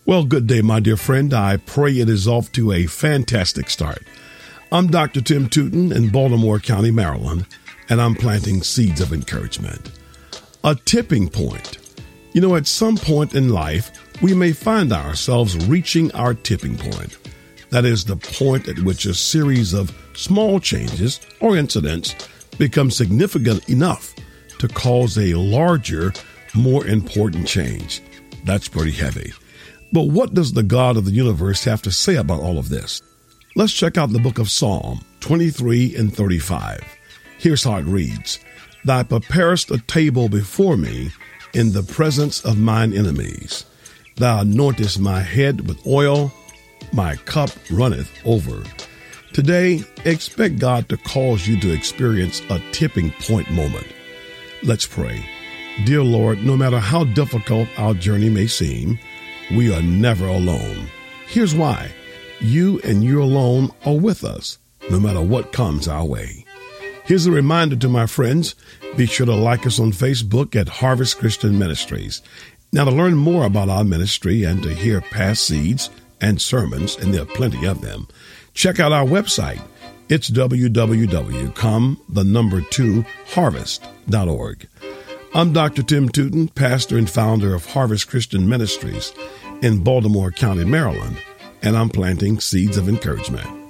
Well, good day, my dear friend. I pray it is off to a fantastic start. I'm Dr. Tim Tootin in Baltimore County, Maryland, and I'm planting seeds of encouragement. A tipping point. You know, at some point in life, we may find ourselves reaching our tipping point. That is the point at which a series of small changes or incidents become significant enough to cause a larger, more important change. That's pretty heavy. But what does the God of the universe have to say about all of this? Let's check out the book of Psalm 23 and 35. Here's how it reads. Thou preparest a table before me in the presence of mine enemies. Thou anointest my head with oil, my cup runneth over. Today, expect God to cause you to experience a tipping point moment. Let's pray. Dear Lord, no matter how difficult our journey may seem, we are never alone. Here's why. You and you alone are with us, no matter what comes our way. Here's a reminder to my friends. Be sure to like us on Facebook at Harvest Christian Ministries. Now, to learn more about our ministry and to hear past seeds and sermons, and there are plenty of them, check out our website. It's www.com2harvest.org. I'm Dr. Tim Tootin, pastor and founder of Harvest Christian Ministries in Baltimore County, Maryland, and I'm planting seeds of encouragement.